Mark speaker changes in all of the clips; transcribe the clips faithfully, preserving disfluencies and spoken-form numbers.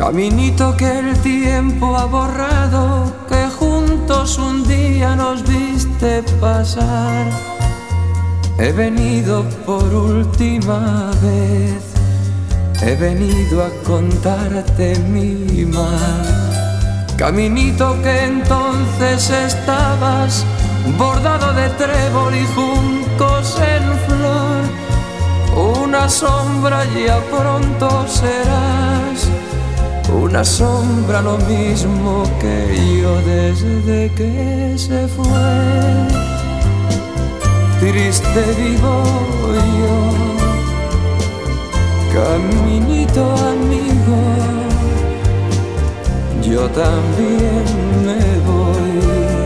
Speaker 1: Caminito que el tiempo ha borrado, que juntos un día nos viste pasar. He venido por última vez, he venido a contarte mi mal. Caminito que entonces estabas bordado de trébol y juncos en flor. Una sombra ya pronto serás, una sombra lo mismo que yo desde que se fue. Triste vivo yo, caminito amigo, yo también me voy.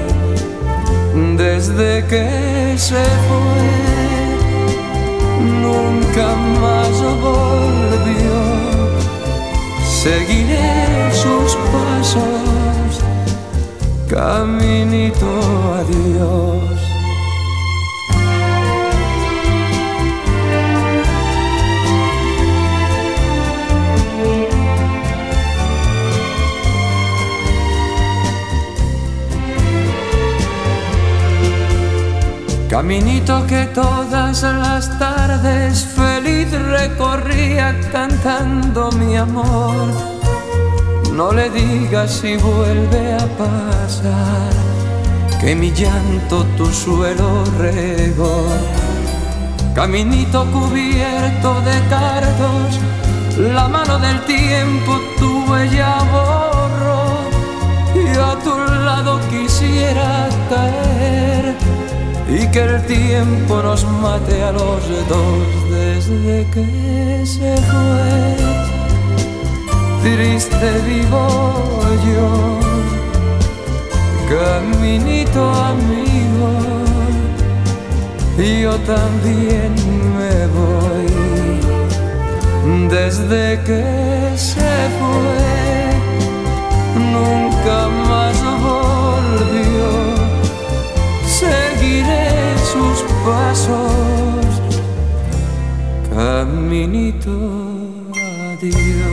Speaker 1: Desde que se fue, nunca más volvió. Seguiré sus pasos, caminito adiós. Caminito que todas las tardes feliz recorría cantando mi amor. No le digas si vuelve a pasar, que mi llanto tu suelo regó. Caminito cubierto de cardos, la mano del tiempo tu huella borró. Y a tu lado quisiera caer y que el tiempo nos mate a los dos desde que se fue. Triste vivo yo, caminito amigo, yo también me voy. Desde que se fue, nunca más volvió. Seguiré sus pasos, caminito adiós.